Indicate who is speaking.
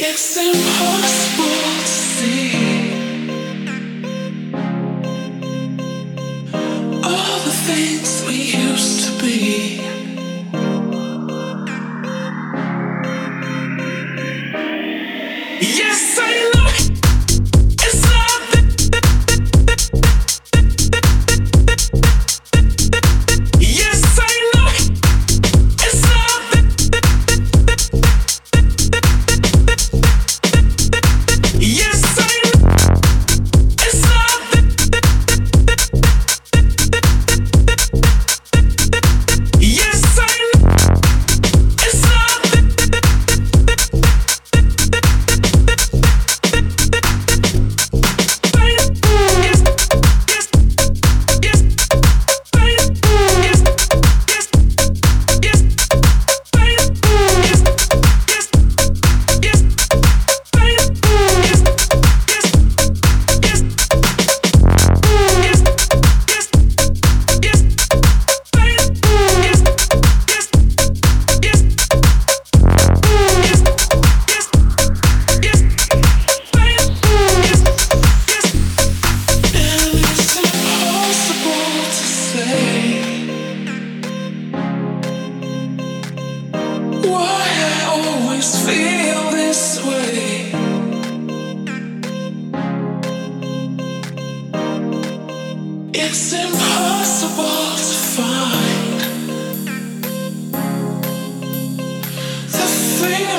Speaker 1: It's impossible to see all the things we used to be. Yes, I know it's not yes, I know it's not yes, I know it's not yes, I know it's not why I always feel this way. It's impossible to find the thing